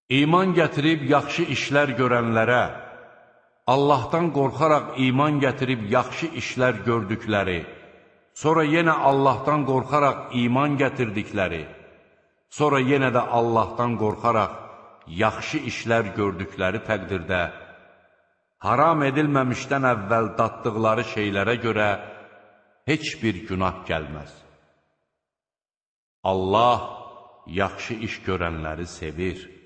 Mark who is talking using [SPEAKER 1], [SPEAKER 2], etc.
[SPEAKER 1] İman gətirib yaxşı işlər görənlərə, Allahdan qorxaraq iman gətirib yaxşı işlər gördükləri, sonra yenə Allahdan qorxaraq iman gətirdikləri, sonra yenə də Allahdan qorxaraq yaxşı işlər gördükləri təqdirdə, haram edilməmişdən əvvəl daddıqları şeylərə görə heç bir günah gəlməz. Allah yaxşı iş görənləri sevir.